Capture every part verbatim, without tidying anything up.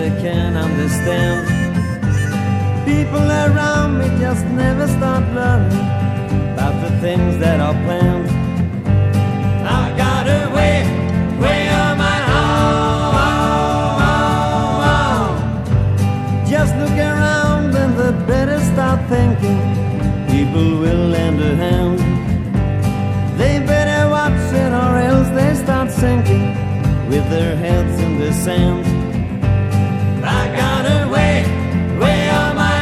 they can't understand. People around me just never start learning about the things that are planned. I got away, way on my own. Just look around and they better start thinking people will lend a hand. They better watch it or else they start sinking with their heads in the sand. I got away, way on my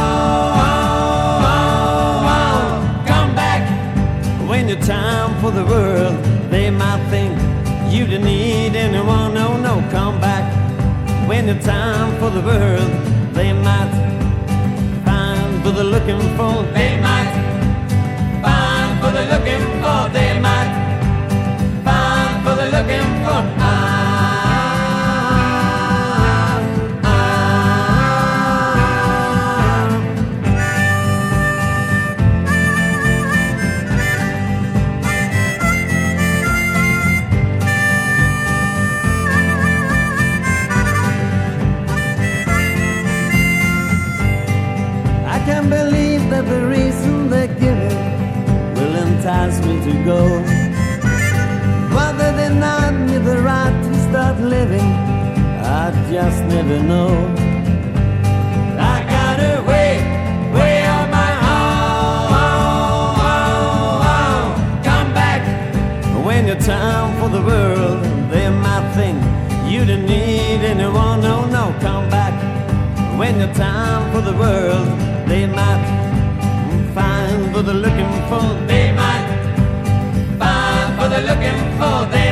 own. Come back when you're time for the world. They might think you don't need anyone. No, no, come back when you're time for the world. They might find what they're looking for. They might find what they're looking for. They might find what they're looking for. I can't believe that the reason they're giving will entice me to go. Why they denied me the right to start living, I just never know. I got away, way on my own. Come back when you're time for the world. They might think you don't need anyone. No, no, come back when you're time for the world. They might find what they're looking for. They might find what they're looking for. They